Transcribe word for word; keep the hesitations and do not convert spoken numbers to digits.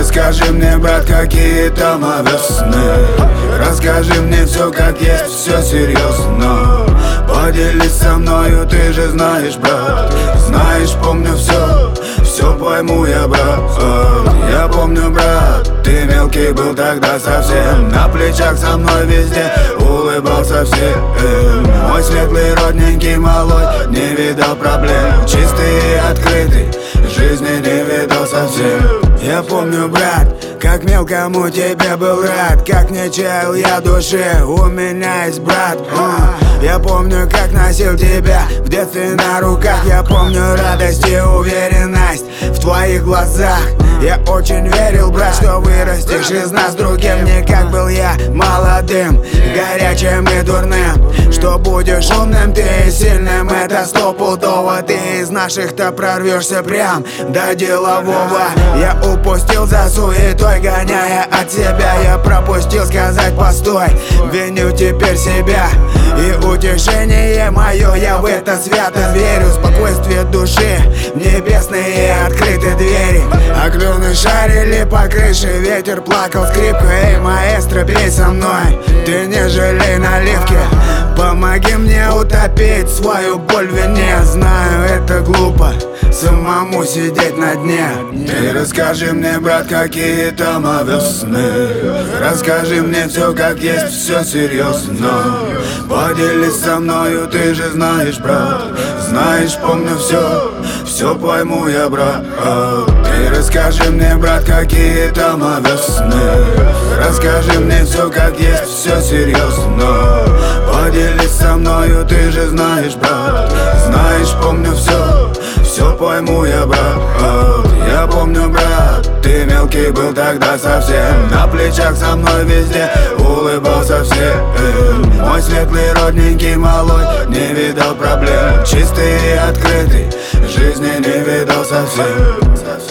расскажи мне, брат, какие там весны. Расскажи мне все как есть, все серьезно. Поделись со мною, ты же знаешь, брат. Знаешь, помню все, все пойму я, брат. Я помню, брат, ты мелкий был тогда совсем. На плечах со мной везде улыбался всем. Мой светлый, родненький малой не видал проблем. Чистый и открытый, жизни не видал совсем. Я помню, брат, как мелкому тебе был рад, как не чаял я души, у меня есть брат. uh. Я помню, как носил тебя в детстве на руках. Я помню радость и уверенность в твоих глазах. Я очень верил, брат, что вырастешь из нас другим. Не как был я молодым, горячим и дурным. Что будешь умным ты и сильным, это стопудово. Ты из наших-то прорвешься прям до делового. Я упустил за суетой, гоняя от себя. Я пропустил сказать постой, виню теперь себя. И утешение мое, я в это свято верю. Спокойствие души, небесные открыты двери. А клюны шарили по крыше, ветер плакал скрипка. Эй, маэстро, пей со мной, ты не жалей наливки. Помоги мне утопить свою боль в вине. Знаю, это глупо, самому сидеть на дне. Ты расскажи мне, брат, какие там весны. Расскажи мне все как есть, все серьезно. Поделись со мною, ты же знаешь, брат. Знаешь, помню все, все пойму я, брат. Ты расскажи мне, брат, какие там весны. Расскажи мне все как есть, все серьезно. Поделись со мною, ты же знаешь, брат. Знаешь, помню все, все пойму я, брат. Я помню, брат, ты мелкий был тогда совсем. На плечах со мной везде улыбался всем. Мой светлый, родненький малой не видал проблем. Чистый и открытый, жизни не видал совсем.